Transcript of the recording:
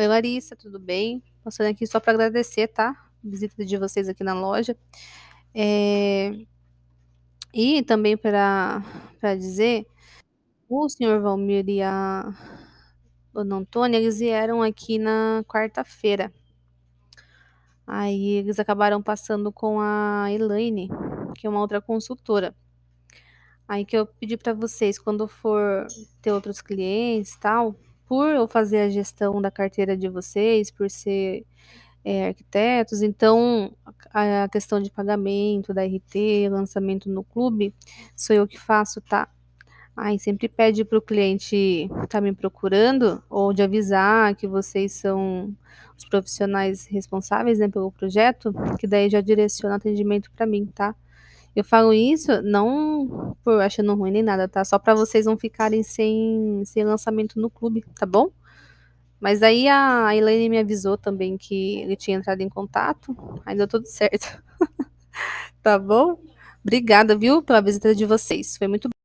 Oi, Larissa, tudo bem? Passando aqui só para agradecer, tá? A visita de vocês aqui na loja. É, E também para dizer, o senhor Valmir e a dona Antônia, eles vieram aqui na quarta-feira. Aí eles acabaram passando com a Elaine, que é uma outra consultora. Aí que eu pedi para vocês, quando for ter outros clientes e tal, por eu fazer a gestão da carteira de vocês, por ser arquitetos, então a questão de pagamento da RT, lançamento no clube, sou eu que faço, tá? Aí sempre pede para o cliente estar me procurando ou de avisar que vocês são os profissionais responsáveis, né, pelo projeto, que daí já direciona atendimento para mim, tá? Eu falo isso não por achando ruim nem nada, tá? Só para vocês não ficarem sem lançamento no clube, tá bom? Mas aí a Elaine me avisou também que ele tinha entrado em contato. Aí deu tudo certo. Tá bom? Obrigada, viu, pela visita de vocês. Foi muito